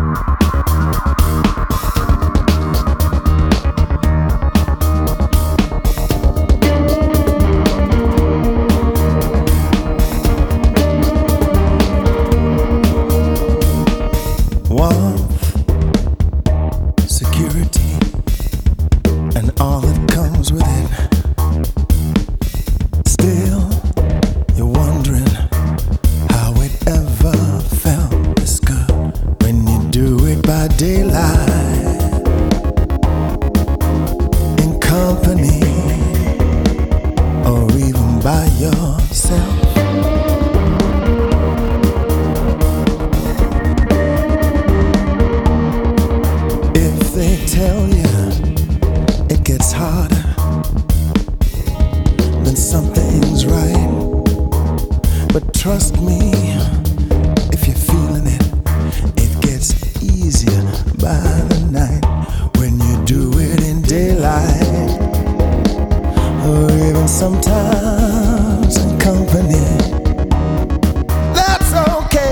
Security and all that comes with it. Still, you're wondering how it ever felt this good when you do it by daylight, in company, or even by yourself. They tell you it gets harder, then something's right. But trust me, if you're feeling it, it gets easier by the night when you do it in daylight, or even sometimes in company. That's okay.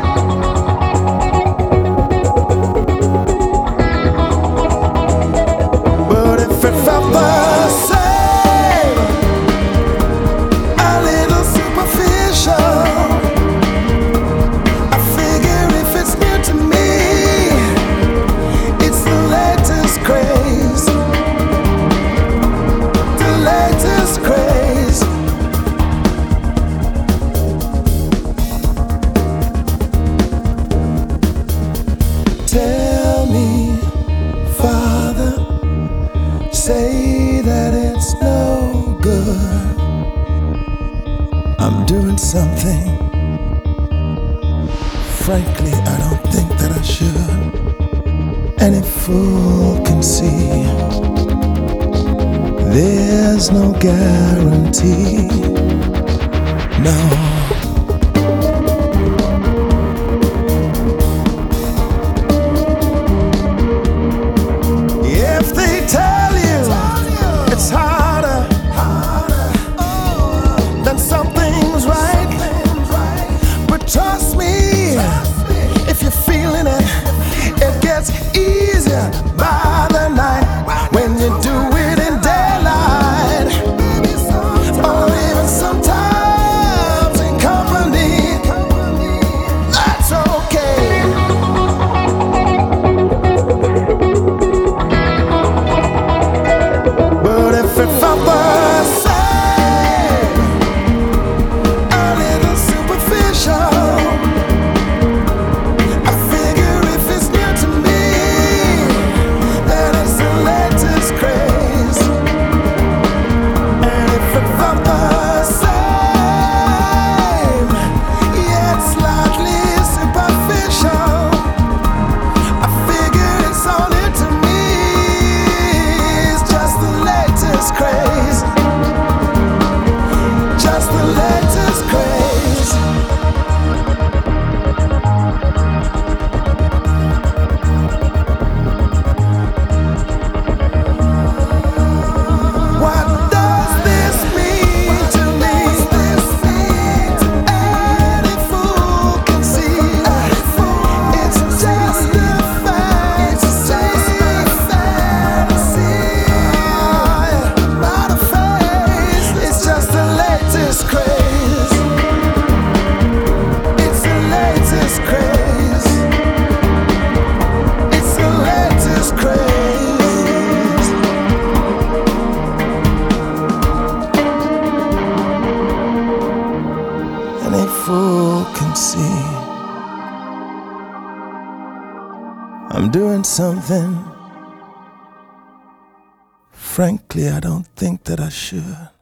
Tell me, Father, say that it's no good. I'm doing something, frankly, I don't think that I should. Any fool can see there's no guarantee. No. It's harder, then something's right. But trust me, if you're feeling it, it gets easier by the night when you do it in daylight, or even sometimes in company. That's okay. But if it felt the same, a little superficial, I figure if it's new to me, that it's the latest craze. And if it felt the same, yeah, it's slightly superficial, I figure it's all new to me. It's just the latest craze, just the latest craze. What does this mean to me? Any fool can see it's just a fantasy, not a phase. It's just the latest craze. It's the latest craze. It's the latest craze. Any fool can see I'm doing something, frankly, I don't think that I should.